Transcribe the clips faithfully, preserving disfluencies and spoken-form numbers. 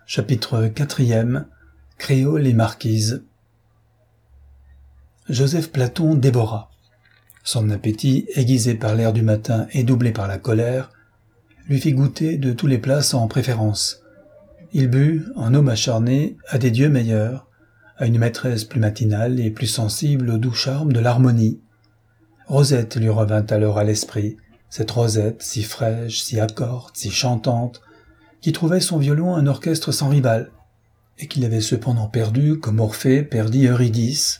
Chapitre quatrième. Créole et marquise. Joseph Platon dévora. Son appétit, aiguisé par l'air du matin et doublé par la colère, lui fit goûter de tous les plats sans préférence. Il but, en homme acharné, à des dieux meilleurs, à une maîtresse plus matinale et plus sensible au doux charme de l'harmonie. Rosette lui revint alors à l'esprit, cette Rosette si fraîche, si accorde, si chantante, qui trouvait son violon un orchestre sans rival, et qu'il avait cependant perdu comme Orphée perdit Eurydice.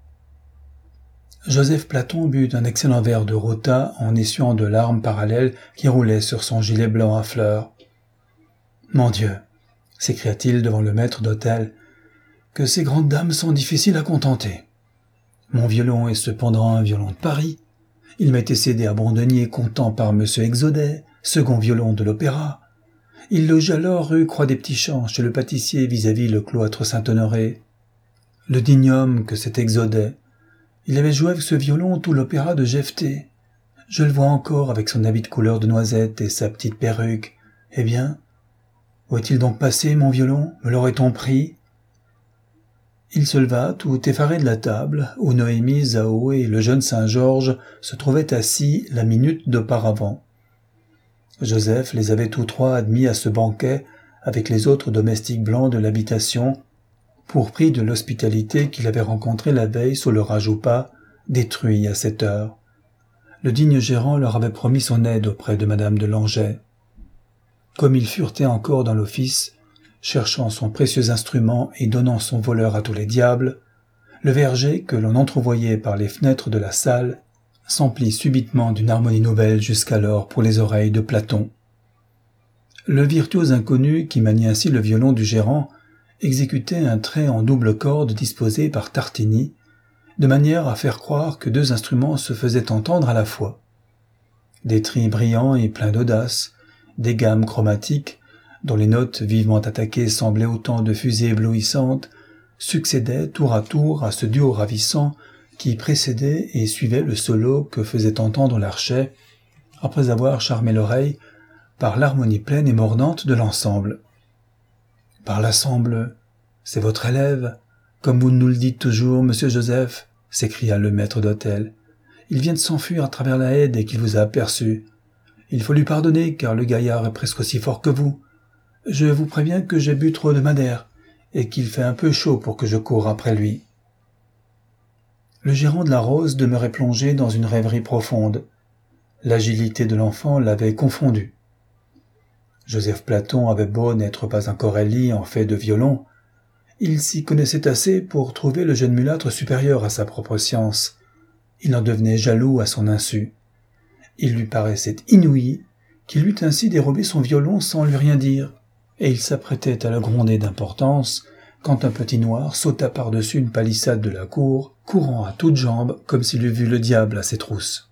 Joseph Platon but un excellent verre de rota en essuyant de larmes parallèles qui roulaient sur son gilet blanc à fleurs. « Mon Dieu !» s'écria-t-il devant le maître d'hôtel, « que ces grandes dames sont difficiles à contenter. Mon violon est cependant un violon de Paris. Il m'a été cédé à Brandonnier comptant par Monsieur Exodet, second violon de l'opéra. Il loge alors rue Croix-des-Petits-Champs, chez le pâtissier vis-à-vis le cloître Saint-Honoré. Le digne homme que cet Exodet. Il avait joué avec ce violon tout l'opéra de Jephté. Je le vois encore avec son habit de couleur de noisette et sa petite perruque. Eh bien, où est-il donc passé, mon violon? Me l'aurait-on pris? Il se leva, tout effaré de la table, où Noémie, Zao et le jeune Saint-Georges se trouvaient assis la minute d'auparavant. Joseph les avait tous trois admis à ce banquet avec les autres domestiques blancs de l'habitation, pour prix de l'hospitalité qu'il avait rencontrée la veille sous le rajoupa, détruit à cette heure. Le digne gérant leur avait promis son aide auprès de madame de Langeais. Comme il furetait encore dans l'office, cherchant son précieux instrument et donnant son voleur à tous les diables, le verger que l'on entrevoyait par les fenêtres de la salle s'emplit subitement d'une harmonie nouvelle jusqu'alors pour les oreilles de Platon. Le virtuose inconnu qui maniait ainsi le violon du gérant exécutait un trait en double corde disposé par Tartini, de manière à faire croire que deux instruments se faisaient entendre à la fois. Des tris brillants et pleins d'audace, des gammes chromatiques, dont les notes vivement attaquées semblaient autant de fusées éblouissantes, succédaient tour à tour à ce duo ravissant qui précédait et suivait le solo que faisait entendre l'archet, après avoir charmé l'oreille par l'harmonie pleine et mordante de l'ensemble. « Par l'ensemble, c'est votre élève, comme vous nous le dites toujours, monsieur Joseph, » s'écria le maître d'hôtel. « Il vient de s'enfuir à travers la haie dès qu'il vous a aperçu. Il faut lui pardonner, car le gaillard est presque aussi fort que vous. Je vous préviens que j'ai bu trop de madère, et qu'il fait un peu chaud pour que je coure après lui. » Le gérant de la Rose demeurait plongé dans une rêverie profonde. L'agilité de l'enfant l'avait confondu. Joseph Platon avait beau n'être pas un Corelli en fait de violon, il s'y connaissait assez pour trouver le jeune mulâtre supérieur à sa propre science. Il en devenait jaloux à son insu. Il lui paraissait inouï qu'il eût ainsi dérobé son violon sans lui rien dire, et il s'apprêtait à le gronder d'importance quand un petit noir sauta par-dessus une palissade de la cour, courant à toutes jambes comme s'il eût vu le diable à ses trousses.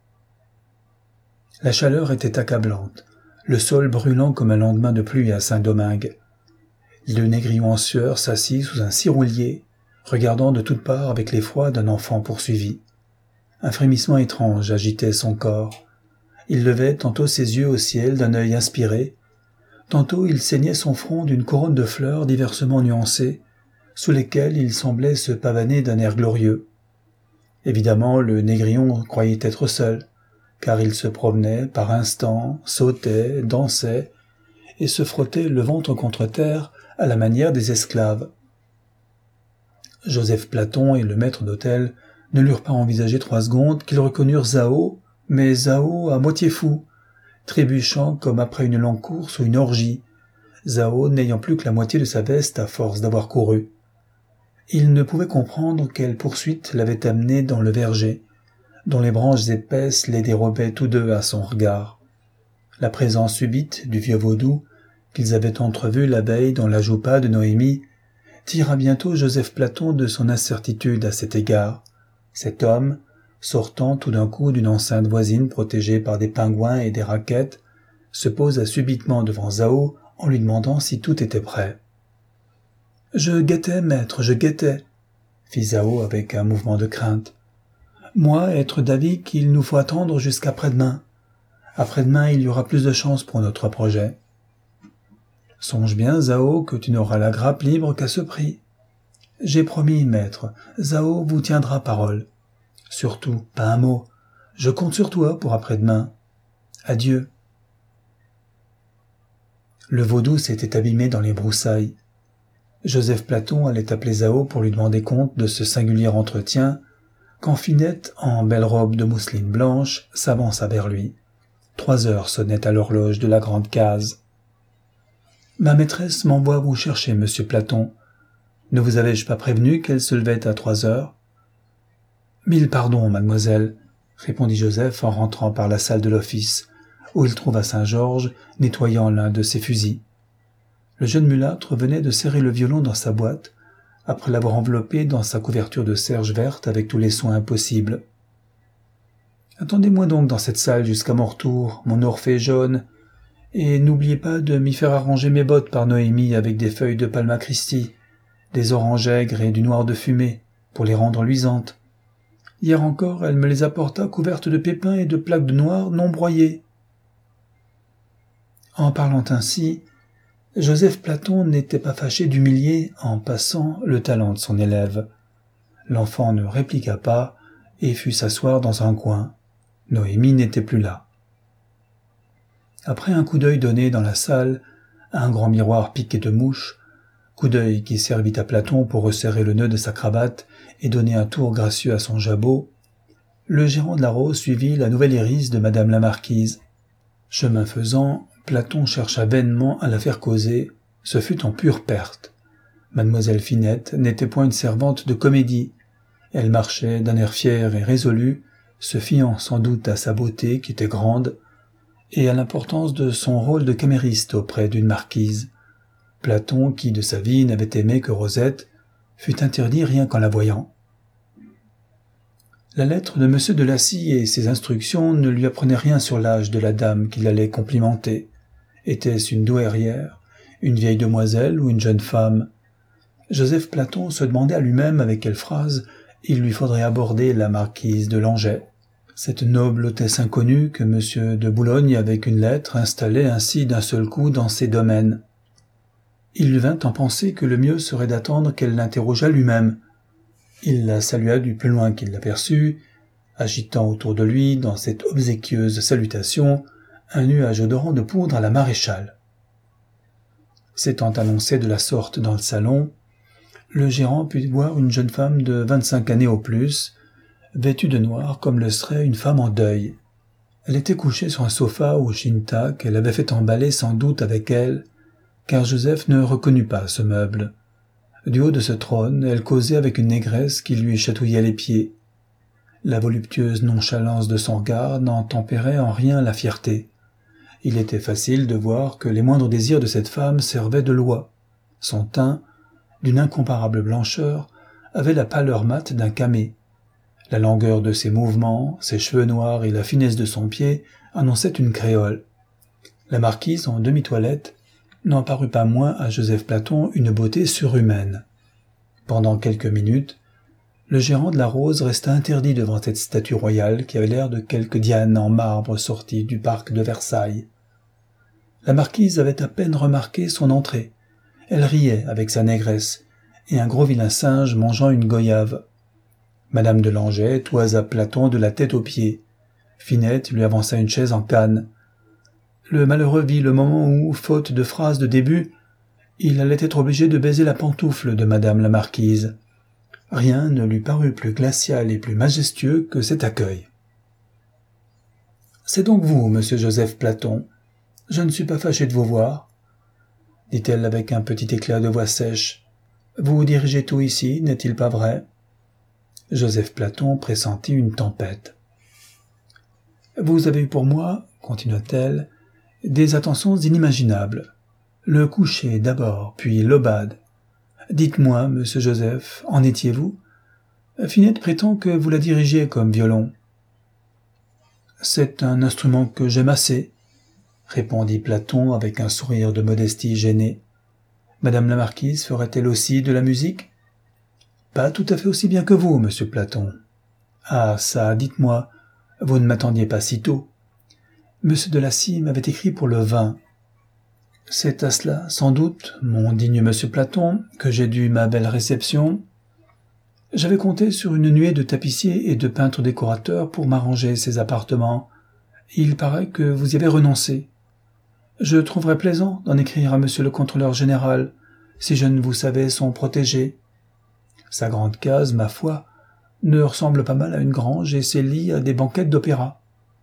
La chaleur était accablante, le sol brûlant comme un lendemain de pluie à Saint-Domingue. Le négrillon en sueur s'assit sous un ciroulier, regardant de toutes parts avec l'effroi d'un enfant poursuivi. Un frémissement étrange agitait son corps. Il levait tantôt ses yeux au ciel d'un œil inspiré, tantôt il ceignait son front d'une couronne de fleurs diversement nuancées, sous lesquelles il semblait se pavaner d'un air glorieux. Évidemment, le négrillon croyait être seul, car il se promenait par instants, sautait, dansait, et se frottait le ventre contre terre à la manière des esclaves. Joseph Platon et le maître d'hôtel ne l'eurent pas envisagé trois secondes qu'ils reconnurent Zao, mais Zao à moitié fou, trébuchant comme après une longue course ou une orgie, Zao n'ayant plus que la moitié de sa veste à force d'avoir couru. Il ne pouvait comprendre quelle poursuite l'avait amené dans le verger, dont les branches épaisses les dérobaient tous deux à son regard. La présence subite du vieux vaudou, qu'ils avaient entrevu la veille dans la joupa de Noémie, tira bientôt Joseph Platon de son incertitude à cet égard. Cet homme, sortant tout d'un coup d'une enceinte voisine protégée par des pingouins et des raquettes, se posa subitement devant Zao en lui demandant si tout était prêt. « Je guettais, maître, je guettais, » fit Zao avec un mouvement de crainte. « Moi, être d'avis qu'il nous faut attendre jusqu'après-demain. Après-demain, il y aura plus de chance pour notre projet. » Songe bien, Zhao, que tu n'auras la grappe libre qu'à ce prix. J'ai promis, maître, Zhao vous tiendra parole. Surtout, pas un mot. Je compte sur toi pour après-demain. Adieu. Le vaudou s'était abîmé dans les broussailles. Joseph Platon allait appeler Zhao pour lui demander compte de ce singulier entretien, quand Finette, en belle robe de mousseline blanche, s'avança vers lui. Trois heures sonnaient à l'horloge de la grande case. « Ma maîtresse m'envoie vous chercher, monsieur Platon. Ne vous avais-je pas prévenu qu'elle se levait à trois heures ?»« Mille pardons, mademoiselle, » répondit Joseph en rentrant par la salle de l'office, où il trouva Saint-Georges nettoyant l'un de ses fusils. Le jeune mulâtre venait de serrer le violon dans sa boîte, après l'avoir enveloppé dans sa couverture de serge verte avec tous les soins possibles. « Attendez-moi donc dans cette salle jusqu'à mon retour, mon Orphée jaune, et n'oubliez pas de m'y faire arranger mes bottes par Noémie avec des feuilles de Palma Christi, des oranges aigres et du noir de fumée, pour les rendre luisantes. Hier encore, elle me les apporta couvertes de pépins et de plaques de noir non broyées. » En parlant ainsi, Joseph Platon n'était pas fâché d'humilier, en passant, le talent de son élève. L'enfant ne répliqua pas et fut s'asseoir dans un coin. Noémie n'était plus là. Après un coup d'œil donné dans la salle, à un grand miroir piqué de mouches, coup d'œil qui servit à Platon pour resserrer le nœud de sa cravate et donner un tour gracieux à son jabot, le gérant de la Rose suivit la nouvelle iris de madame la marquise. Chemin faisant, Platon chercha vainement à la faire causer, ce fut en pure perte. Mademoiselle Finette n'était point une servante de comédie. Elle marchait d'un air fier et résolu, se fiant sans doute à sa beauté qui était grande, et à l'importance de son rôle de camériste auprès d'une marquise. Platon, qui de sa vie n'avait aimé que Rosette, fut interdit rien qu'en la voyant. La lettre de Monsieur de Lacy et ses instructions ne lui apprenaient rien sur l'âge de la dame qu'il allait complimenter. Était-ce une douairière, une vieille demoiselle ou une jeune femme? Joseph Platon se demandait à lui-même avec quelle phrase il lui faudrait aborder la marquise de Langeais, cette noble hôtesse inconnue que Monsieur de Boulogne avec une lettre installait ainsi d'un seul coup dans ses domaines. Il lui vint en penser que le mieux serait d'attendre qu'elle l'interrogeât lui-même. Il la salua du plus loin qu'il l'aperçut, agitant autour de lui, dans cette obséquieuse salutation, un nuage odorant de poudre à la maréchale. S'étant annoncé de la sorte dans le salon, le gérant put voir une jeune femme de vingt-cinq années au plus, vêtue de noir comme le serait une femme en deuil. Elle était couchée sur un sofa au chinta qu'elle avait fait emballer sans doute avec elle, car Joseph ne reconnut pas ce meuble. Du haut de ce trône, elle causait avec une négresse qui lui chatouillait les pieds. La voluptueuse nonchalance de son regard n'en tempérait en rien la fierté. Il était facile de voir que les moindres désirs de cette femme servaient de loi. Son teint, d'une incomparable blancheur, avait la pâleur mate d'un camée. La langueur de ses mouvements, ses cheveux noirs et la finesse de son pied annonçaient une créole. La marquise, en demi-toilette, n'en parut pas moins à Joseph Platon une beauté surhumaine. Pendant quelques minutes, le gérant de la Rose resta interdit devant cette statue royale qui avait l'air de quelque Diane en marbre sortie du parc de Versailles. La marquise avait à peine remarqué son entrée. Elle riait avec sa négresse, et un gros vilain singe mangeant une goyave. Madame de Langeais toisa Platon de la tête aux pieds. Finette lui avança une chaise en canne. Le malheureux vit le moment où, faute de phrase de début, il allait être obligé de baiser la pantoufle de madame la marquise. Rien ne lui parut plus glacial et plus majestueux que cet accueil. « C'est donc vous, monsieur Joseph Platon. Je ne suis pas fâché de vous voir, » dit-elle avec un petit éclat de voix sèche. « Vous dirigez tout ici, n'est-il pas vrai ?» Joseph Platon pressentit une tempête. « Vous avez eu pour moi, continua-t-elle, des attentions inimaginables. Le coucher d'abord, puis l'aubade. Dites-moi, monsieur Joseph, en étiez-vous? Finette prétend que vous la dirigiez comme violon. »« C'est un instrument que j'aime assez, » répondit Platon avec un sourire de modestie gênée. « Madame la marquise ferait-elle aussi de la musique? »« Pas tout à fait aussi bien que vous, monsieur Platon. »« Ah, ça, dites-moi, vous ne m'attendiez pas si tôt. Monsieur de Lacy m'avait écrit pour le vin. » C'est à cela, sans doute, mon digne monsieur Platon, que j'ai dû ma belle réception. J'avais compté sur une nuée de tapissiers et de peintres décorateurs pour m'arranger ces appartements. Il paraît que vous y avez renoncé. Je trouverais plaisant d'en écrire à monsieur le contrôleur général, si je ne vous savais son protégé. Sa grande case, ma foi, ne ressemble pas mal à une grange et ses lits à des banquettes d'opéra.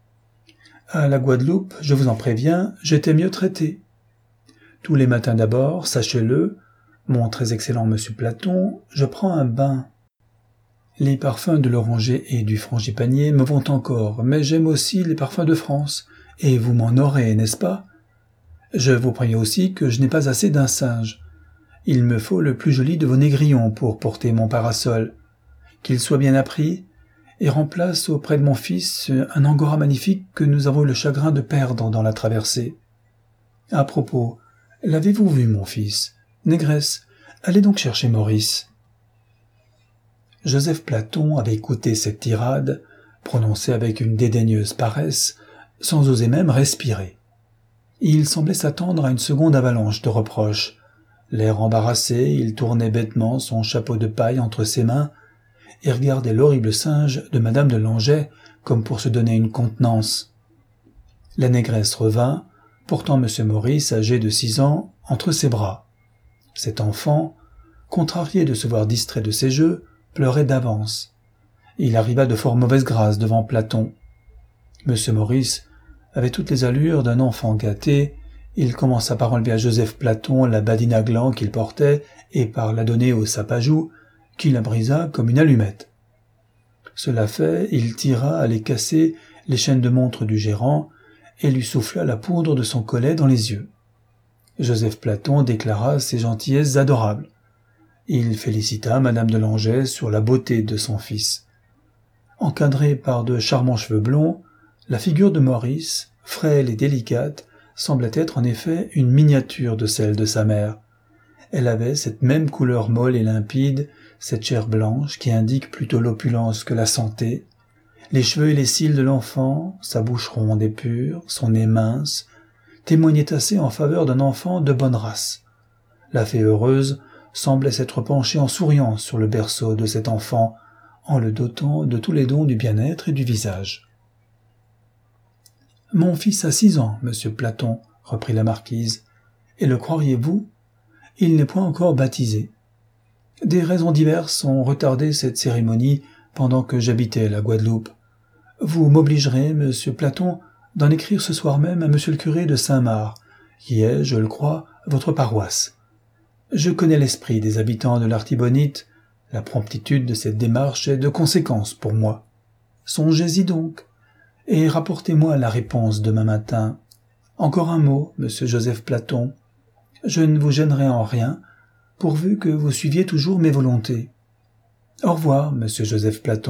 À la Guadeloupe, je vous en préviens, j'étais mieux traité. Tous les matins d'abord, sachez-le, mon très excellent monsieur Platon, je prends un bain. Les parfums de l'oranger et du frangipanier me vont encore, mais j'aime aussi les parfums de France, et vous m'en aurez, n'est-ce pas? Je vous préviens aussi que je n'ai pas assez d'un singe. Il me faut le plus joli de vos négrillons pour porter mon parasol. Qu'il soit bien appris, et remplace auprès de mon fils un angora magnifique que nous avons eu le chagrin de perdre dans la traversée. À propos, l'avez-vous vu, mon fils? Négresse, allez donc chercher Maurice. Joseph Platon avait écouté cette tirade, prononcée avec une dédaigneuse paresse, sans oser même respirer. Il semblait s'attendre à une seconde avalanche de reproches. L'air embarrassé, il tournait bêtement son chapeau de paille entre ses mains et regardait l'horrible singe de madame de Langeais comme pour se donner une contenance. La négresse revint, portant monsieur Maurice, âgé de six ans, entre ses bras. Cet enfant, contrarié de se voir distrait de ses jeux, pleurait d'avance. Il arriva de fort mauvaise grâce devant Platon. Monsieur Maurice avait toutes les allures d'un enfant gâté. Il commença par enlever à Joseph Platon la badine à gland qu'il portait et par la donner au sapajou, qui la brisa comme une allumette. Cela fait, il tira à les casser les chaînes de montre du gérant et lui souffla la poudre de son collet dans les yeux. Joseph Platon déclara ses gentillesses adorables. Il félicita madame de Langeais sur la beauté de son fils. Encadrée par de charmants cheveux blonds, la figure de Maurice, frêle et délicate, semblait être en effet une miniature de celle de sa mère. Elle avait cette même couleur molle et limpide, cette chair blanche qui indique plutôt l'opulence que la santé, les cheveux et les cils de l'enfant, sa bouche ronde et pure, son nez mince, témoignaient assez en faveur d'un enfant de bonne race. La fée heureuse semblait s'être penchée en souriant sur le berceau de cet enfant, en le dotant de tous les dons du bien-être et du visage. « Mon fils a six ans, monsieur Platon, reprit la marquise, et le croiriez-vous, il n'est point encore baptisé. Des raisons diverses ont retardé cette cérémonie pendant que j'habitais la Guadeloupe. Vous m'obligerez, monsieur Platon, d'en écrire ce soir même à monsieur le curé de Saint-Marc, qui est, je le crois, votre paroisse. Je connais l'esprit des habitants de l'Artibonite, la promptitude de cette démarche est de conséquence pour moi. Songez-y donc, et rapportez-moi la réponse demain matin. Encore un mot, monsieur Joseph Platon. Je ne vous gênerai en rien, pourvu que vous suiviez toujours mes volontés. Au revoir, monsieur Joseph Platon. »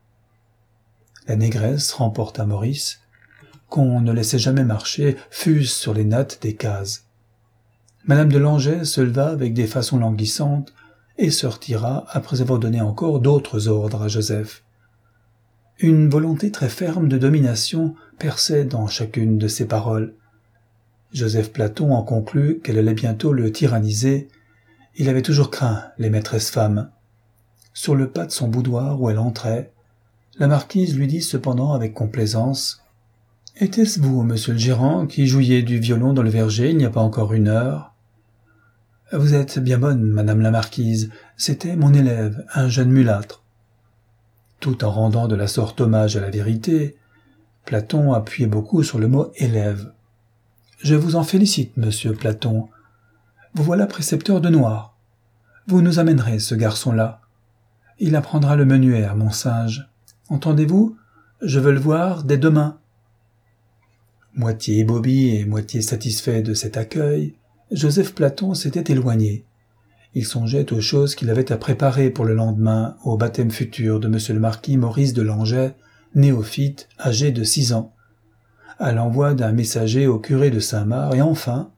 La négresse remporta Maurice, qu'on ne laissait jamais marcher, fût-ce sur les nattes des cases. Madame de Langeais se leva avec des façons languissantes et se retira après avoir donné encore d'autres ordres à Joseph. Une volonté très ferme de domination perçait dans chacune de ses paroles. Joseph Platon en conclut qu'elle allait bientôt le tyranniser. Il avait toujours craint les maîtresses femmes. Sur le pas de son boudoir où elle entrait, la marquise lui dit cependant avec complaisance « Était-ce vous, monsieur le gérant, qui jouiez du violon dans le verger il n'y a pas encore une heure ?»« Vous êtes bien bonne, madame la marquise, c'était mon élève, un jeune mulâtre. » Tout en rendant de la sorte hommage à la vérité, Platon appuyait beaucoup sur le mot « élève ». « Je vous en félicite, monsieur Platon. Vous voilà précepteur de noir. Vous nous amènerez ce garçon-là. Il apprendra le menuet à mon singe. Entendez-vous? Je veux le voir dès demain. » Moitié ébobie et moitié satisfait de cet accueil, Joseph Platon s'était éloigné. Il songeait aux choses qu'il avait à préparer pour le lendemain au baptême futur de monsieur le marquis Maurice de Langeais, néophyte, âgé de six ans, à l'envoi d'un messager au curé de Saint-Marc et enfin